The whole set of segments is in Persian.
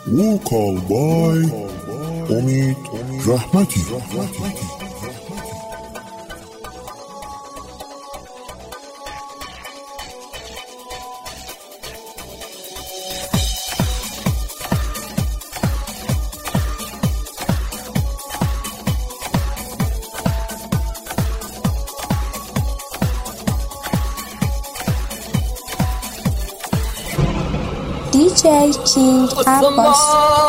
ووکال بای امید رحمتی. DJ King Abbas.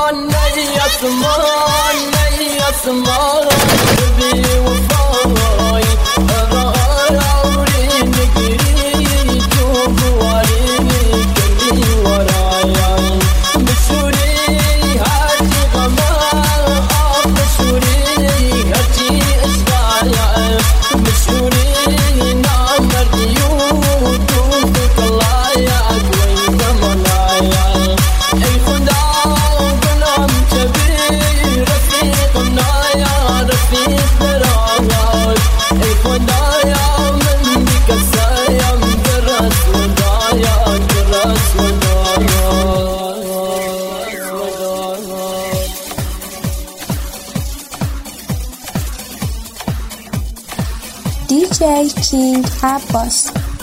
DJ King Abbas.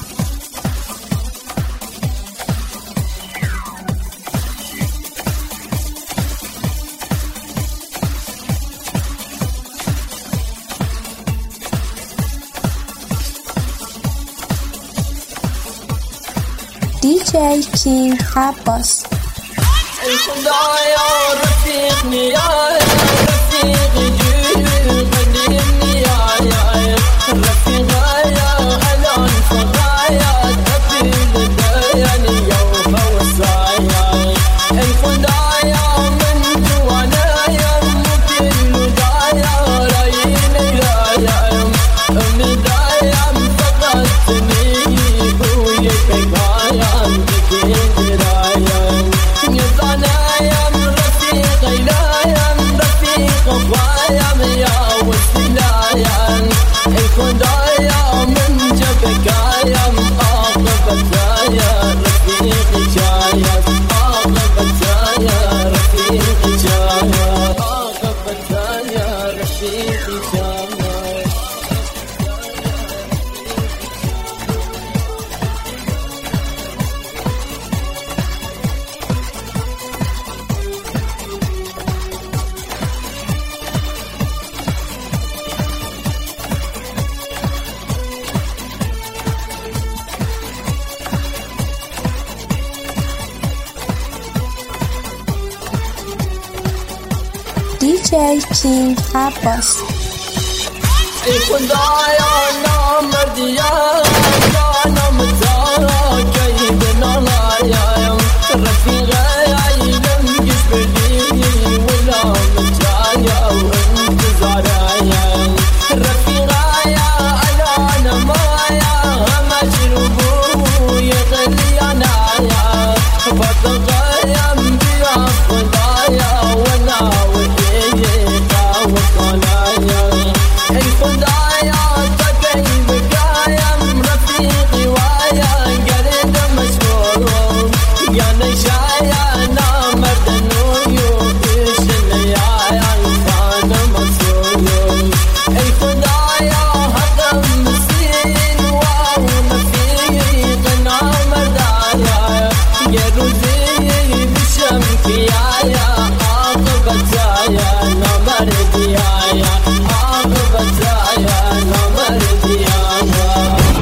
DJ King Abbas. الخدايا رفيقني يا رفيق جيل قديمني يا رفيقا يا الان فضايا تفيد الديان يوم وصايا الخدايا من جوانايا مكل دايا رايني يا امي دايا فقدتني وياك غايا تكيد رايا الخدايا من جبك يا مقابلك يا رفيقي جايا مقابلك يا رفيقي جايا مقابلك يا رفيقي جايا DJ King Abbas. الخدايا نام مرديا نام زارا كيدنا لايا رفيقا يلم جسبي ولا مجايا وانت زارايا رفيقا يا انا مايا مشروبو يغلي عنايا فتغيا بيا خدايا وانا وإيجا وقنايا الخدايا تكي بقايا رفيقي ويا قرد مشهور يا نشايا نامر دنويو إيش الليايا الخان مصور الخدايا هدم مسين واو نفيق نامر دايا يا روزي بشمكيايا عاقبتايا نامر ديايا